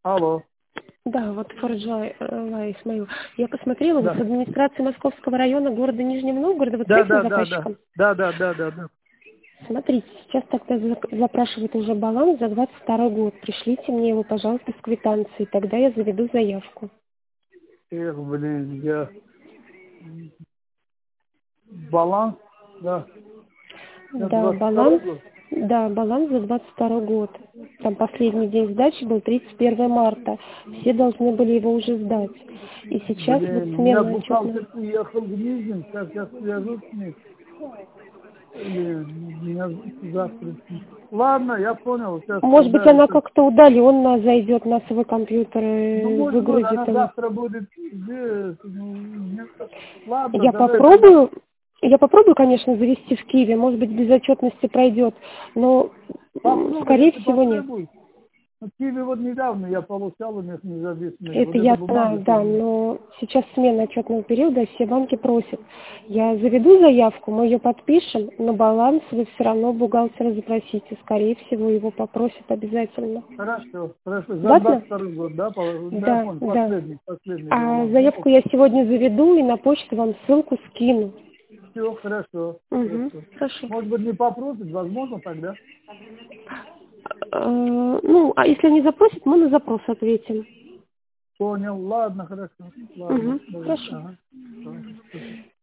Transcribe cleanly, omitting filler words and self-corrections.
Алло. Да, вот Форджай, Исмаил. Я посмотрела, вы Да. с администрации Московского района города Нижнего Новгорода, вы Да, связаны да, с да, да. заказчиком? Да, да, да, да, да. Смотрите, сейчас тогда запрашивают уже баланс за 22 год. Пришлите мне его, пожалуйста, с квитанцией, тогда я заведу заявку. Эх, блин, я... Баланс, да. На Да, 22 баланс, год. да, баланс за 22 год. Там последний день сдачи был 31 марта. Все должны были его уже сдать. И сейчас вот Блин, у меня смена отчетная. бухгалтер уехал в Нижний, сейчас я свяжусь с ним. Или меня завтра... Ладно, я понял, сейчас Может быть, тогда она это... как-то удаленно зайдет на свой компьютер Ну, и может быть, выгрузит она его. завтра будет здесь. Ну, нет. Ладно, Я давай тогда попробую, я попробую, конечно, завести в Киеве, может быть, без отчетности пройдет, но, попробуй, скорее если всего, нет. потребуешь. В Киеве вот недавно я получал у них независимость. Это Вот эта я бумага знаю, да, тоже. но сейчас смена отчетного периода, и все банки просят. Я заведу заявку, мы ее подпишем, но баланс вы все равно бухгалтера запросите. Скорее всего, его попросят обязательно. Хорошо, хорошо. За Ладно? 22 год, да? Да, я Да, понял. да. Последний А баланс, да? заявку я сегодня заведу и на почту вам ссылку скину. Все, хорошо, Угу, хорошо. хорошо. Может быть, не попросит, возможно, тогда. Ну, а если они запросят, мы на запрос ответим. Понял, ладно, хорошо. Ладно, Угу, давай. хорошо. Ага. Давай.